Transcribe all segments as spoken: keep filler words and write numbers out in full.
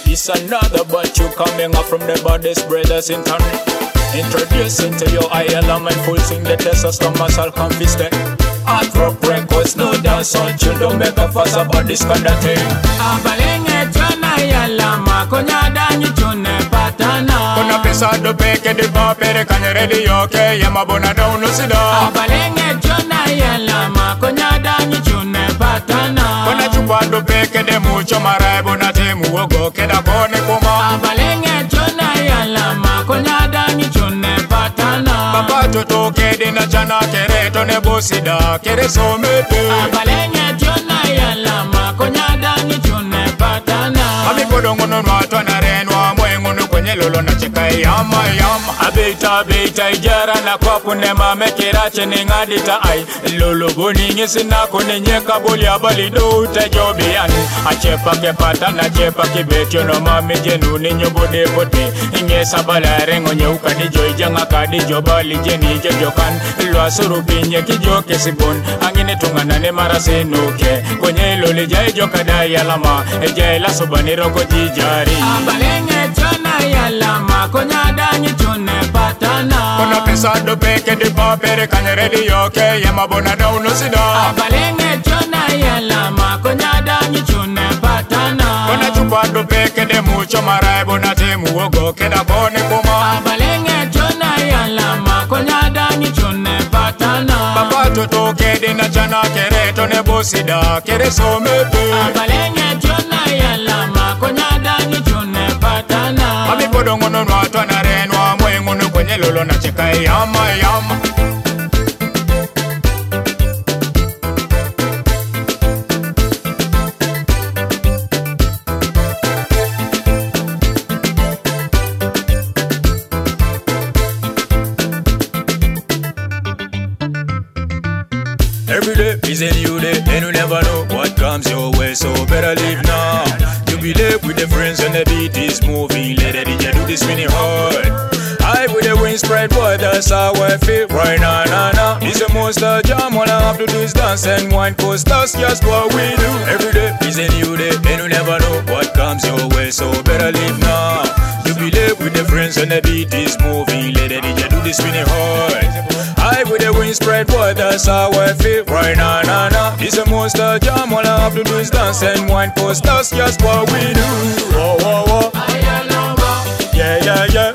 It's another but you coming up from the baddest brothers in town. Introducing to your I L M and full sing the test of stomachs all confiscate. Hard rock records, no dance on chill, don't make a fuss about this kind of thing. Abalenge chona yalama konyada nyichune patana. Kuna pesa do peke di papere kanye radio ke yama bona down no sida. Abalenge chona yalama konyada nyichune patana. Kuna chupa do peke de mucho marai bona temu wogo keda kone kuma. Abalenge chona yalama konyada nyichune patana. Papa toto kedi na chana kere to ne bosida kere so mete. Abalenge chona yalama konyada nyichune patana. Ami kodongo no matwa na renwa mwengu kwenye lolo na cheka yama yama. Abita abita ijara na kwa kunema mekira chene ngadita ai. Lolo boni ngesi na kone nyeka boli abali do utajobi yani. Achepa ke pata na chepa ke betyo no mame jenu ni nyobo de pote. Ingesa bala rengo nyeuka ni joy janga kadi jobali jeni jojokan. Lwa suru pinye kijo kesibon. Angine tungana ne marase nuke. Kwenye loli jai joka da yalama. Ejai la sobani roko jijari. Abalenge chona yalama konyada nyichune patana. Kuna pesa do peke di papere kanye radio ke yama bona down no sida. Abalenge chona yalama konyada nyichune patana. Kuna chupa do peke de mucho marai bona temu wogo keda kone kuma. Abalenge chona yalama konyada nyichune patana. Papa toto kedi na chana kere to ne bosida kere so mete. Abalenge chona yalama konyada nyichune patana. Mami kodongo no matwa na renwa mwengu no kwenye lolo na cheka yama yama. Every day is a new day, and you never know what comes your way, so better live now. You be there with the friends and the beat is moving. Let the D J do this mini hard. I with the wind spread, boy, that's how I feel right now, now, now. It's a monster jam, all I have to do is dance and wine, cause that's just what we do. Every day is a new day, and you never know what comes your way, so better live now. You be there with the friends and the beat is moving. Let the D J do this mini hard. I with the wind spread, boy, that's how I feel right now, now, now. It's a monster jam, all I have to do is dance and wine, cause that's just what we do. Whoa, whoa, whoa. Yeah, yeah, yeah.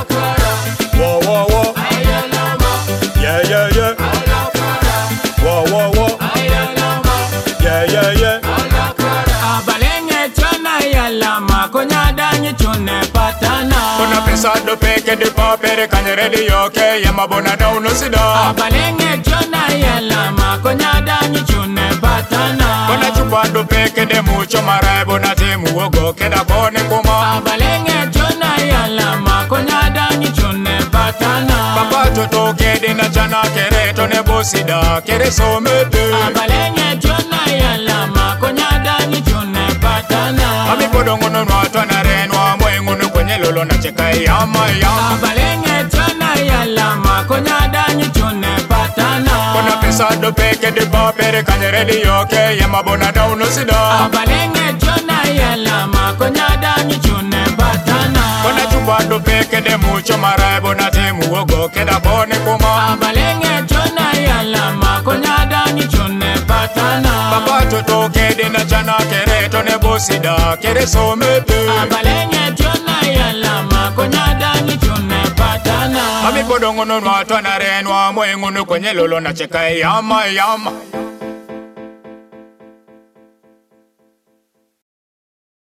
Whoa, whoa, whoa. Yeah, yeah, yeah. Whoa, whoa, whoa. Yeah, yeah, yeah. Abalenge chona yalama konyada nyichune patana. Kuna pesa do peke di papere kanye radio ke yama bona down no sida. Abalenge chona yalama konyada nyichune patana. Kuna chupa do peke de mucho marai bona temu wogo keda kone kuma. Abalenge chona yalama konyada nyichune patana. Papa toto kedi na chana kere to ne bosida kere so mete. Abalenge chona yalama konyada nyichune patana. Ami kodongo no matwa na renwa mwengu no kwenye lolo na cheka yama yama. Abalenge chona yalama konyada nyichune patana. Kuna pesa do peke di papere kanye radio ke yama bona down no sida. Abalenge chona yalama konyada nyichune patana. Kuna chupa do peke de mucho marai bona temu wogo keda kone kuma. Abalenge chona yalama konyada nyichune patana. Papa toto kedi na chana kere to ne bosida kere so mete. Abalenge chona yalama konyada nyichune patana. Ami kodongo no matwa na renwa mwengu no kwenye lolo na cheka yama yama.